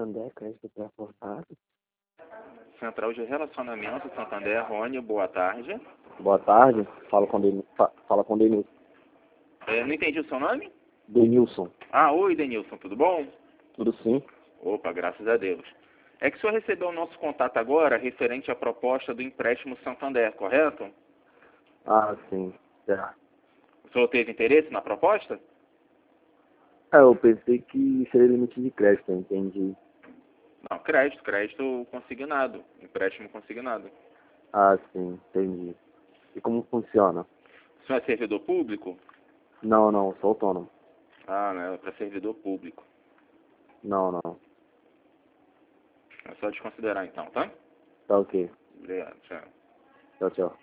Santander, crédito pré-aportado. Central de Relacionamento, Santander, Rony, boa tarde. Boa tarde, fala com Denilson. Não entendi o seu nome? Denilson, Oi, Denilson, tudo bom? tudo sim? Opa, graças a Deus. É que o senhor recebeu o nosso contato agora referente à proposta do empréstimo Santander, correto? Ah, sim, já. O senhor teve interesse na proposta? Eu pensei que seria limite de crédito, eu entendi. Não, crédito consignado, empréstimo consignado. Ah, sim, entendi. E como funciona? O senhor é servidor público? Não, sou autônomo. Né, para servidor público. Não. É só desconsiderar então, tá? Tá ok. Obrigado, tchau. Tchau.